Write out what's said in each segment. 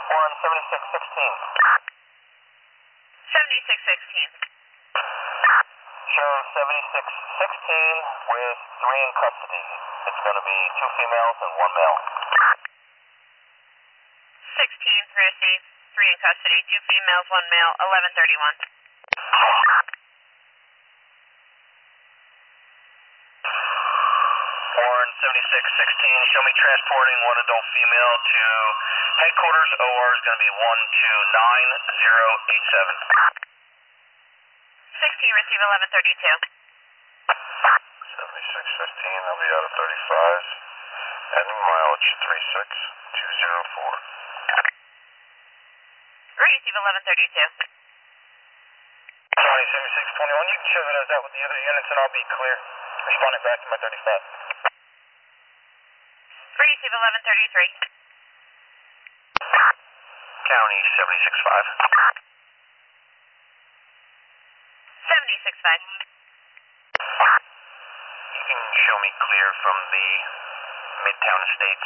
Warren 7616. 7616. Show 7616 with 3 in custody. It's going to be 2 females and 1 male. 16, received. 3 in custody, 2 females, 1 male, 1131. Warren 7616, show me transporting 1 adult female to headquarters. OR is going to be 129-087. 16, receive 1132. 7615, I'll be out of 35s. Heading mileage 36204. Receive 1132. County 7621, you can show that I was out with the other units and I'll be clear. Responding back to my 35. Receive 1133. County 765. 765. You can show me clear from the Midtown Estates.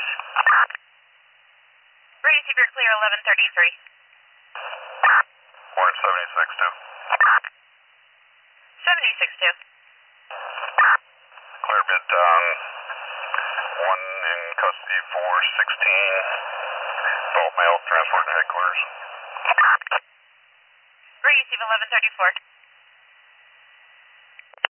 Receive your clear 1133. Warren 762. 762. Clear Midtown. 1 in custody for 16. Adult male transport to headquarters. Receive 1134.